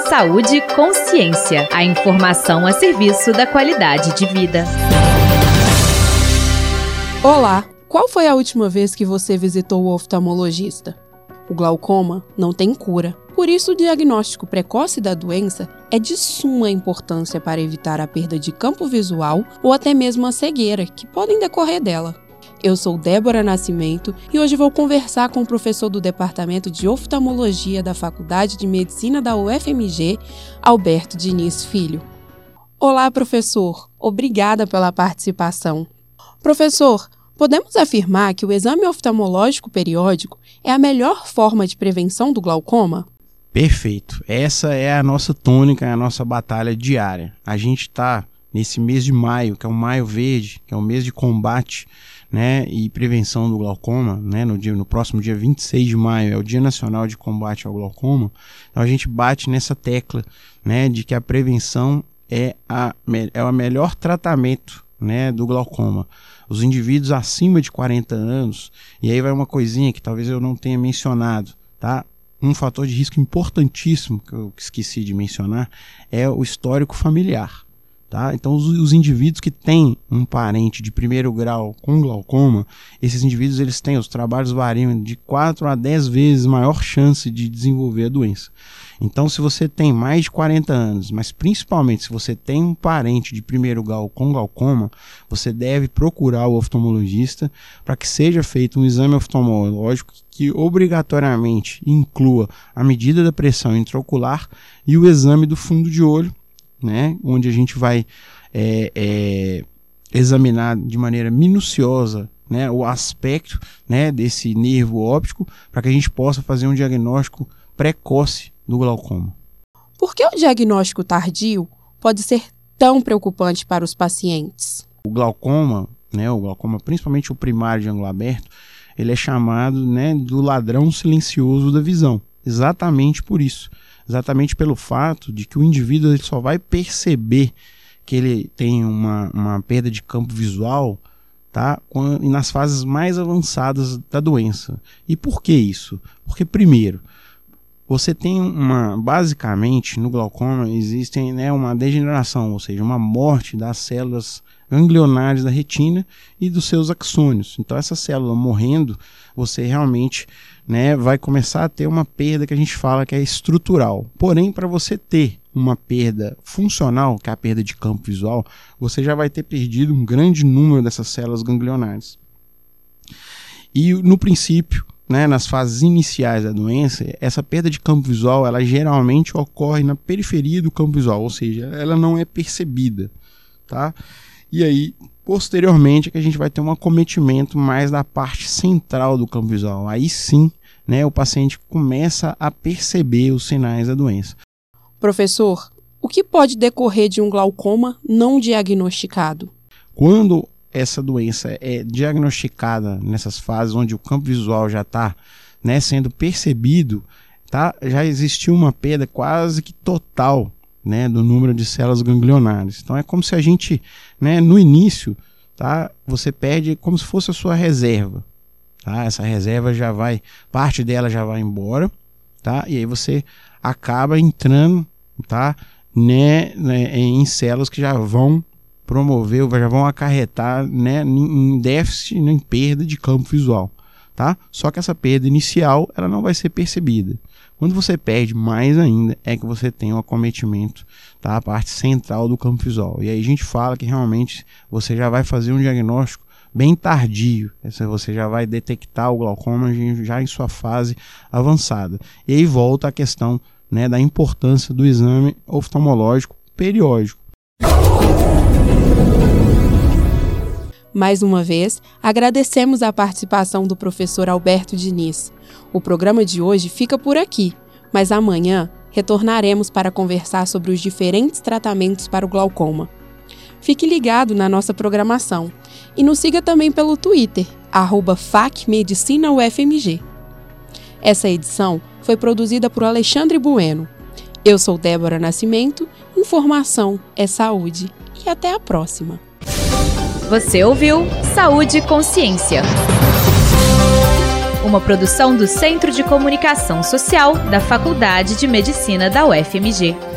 Saúde e Consciência. A informação a serviço da qualidade de vida. Olá! Qual foi a última vez que você visitou o oftalmologista? O glaucoma não tem cura. Por isso, o diagnóstico precoce da doença é de suma importância para evitar a perda de campo visual ou até mesmo a cegueira, que podem decorrer dela. Eu sou Débora Nascimento e hoje vou conversar com o professor do Departamento de Oftalmologia da Faculdade de Medicina da UFMG, Alberto Diniz Filho. Olá, professor. Obrigada pela participação. Professor, podemos afirmar que o exame oftalmológico periódico é a melhor forma de prevenção do glaucoma? Perfeito. Essa é a nossa tônica, a nossa batalha diária. A gente está nesse mês de maio, que é o Maio Verde, que é o mês de combate, né, e prevenção do glaucoma, né, no próximo dia 26 de maio é o Dia Nacional de Combate ao Glaucoma. Então a gente bate nessa tecla, né, de que a prevenção é o melhor tratamento, né, do glaucoma. Os indivíduos acima de 40 anos, e aí vai uma coisinha que talvez eu não tenha mencionado, tá? Um fator de risco importantíssimo que eu esqueci de mencionar é o histórico familiar. Tá? Então, os indivíduos que têm um parente de primeiro grau com glaucoma, esses indivíduos eles têm, os trabalhos variam de 4 a 10 vezes maior chance de desenvolver a doença. Então, se você tem mais de 40 anos, mas principalmente se você tem um parente de primeiro grau com glaucoma, você deve procurar o oftalmologista para que seja feito um exame oftalmológico que obrigatoriamente inclua a medida da pressão intraocular e o exame do fundo de olho, né, onde a gente vai examinar de maneira minuciosa, né, o aspecto, né, desse nervo óptico para que a gente possa fazer um diagnóstico precoce do glaucoma. Por que o diagnóstico tardio pode ser tão preocupante para os pacientes? O glaucoma, principalmente o primário de ângulo aberto, ele é chamado, né, do ladrão silencioso da visão, exatamente por isso. Exatamente pelo fato de que o indivíduo ele só vai perceber que ele tem uma perda de campo visual, tá, nas fases mais avançadas da doença. E por que isso? Porque, primeiro, você tem basicamente no glaucoma existe, né, uma degeneração, ou seja, uma morte das células ganglionares da retina e dos seus axônios. Então essa célula morrendo, você realmente, né, vai começar a ter uma perda que a gente fala que é estrutural. Porém, para você ter uma perda funcional, que é a perda de campo visual, você já vai ter perdido um grande número dessas células ganglionares. E no princípio, né, nas fases iniciais da doença, essa perda de campo visual, ela geralmente ocorre na periferia do campo visual, ou seja, ela não é percebida, tá? E aí, posteriormente, é que a gente vai ter um acometimento mais da parte central do campo visual. Aí sim, né, o paciente começa a perceber os sinais da doença. Professor, o que pode decorrer de um glaucoma não diagnosticado? Quando essa doença é diagnosticada nessas fases onde o campo visual já está, né, sendo percebido, tá, já existiu uma perda quase que total, né, do número de células ganglionares. Então é como se a gente, né, no início, tá, você perde como se fosse a sua reserva, tá? Essa reserva já vai, parte dela já vai embora, tá? E aí você acaba entrando, tá, né, em células que já vão promover, já vão acarretar, né, em déficit, em perda de campo visual, tá? Só que essa perda inicial ela não vai ser percebida. Quando você perde mais ainda, é que você tem um acometimento, tá? A parte central do campo visual. E aí a gente fala que realmente você já vai fazer um diagnóstico bem tardio. Você já vai detectar o glaucoma já em sua fase avançada. E aí volta a questão, né, da importância do exame oftalmológico periódico. Mais uma vez, agradecemos a participação do professor Alberto Diniz. O programa de hoje fica por aqui, mas amanhã retornaremos para conversar sobre os diferentes tratamentos para o glaucoma. Fique ligado na nossa programação e nos siga também pelo Twitter, @FacMedicinaUFMG. Essa edição foi produzida por Alexandre Bueno. Eu sou Débora Nascimento, informação é saúde e até a próxima. Você ouviu Saúde e Consciência. uma produção do Centro de Comunicação Social da Faculdade de Medicina da UFMG.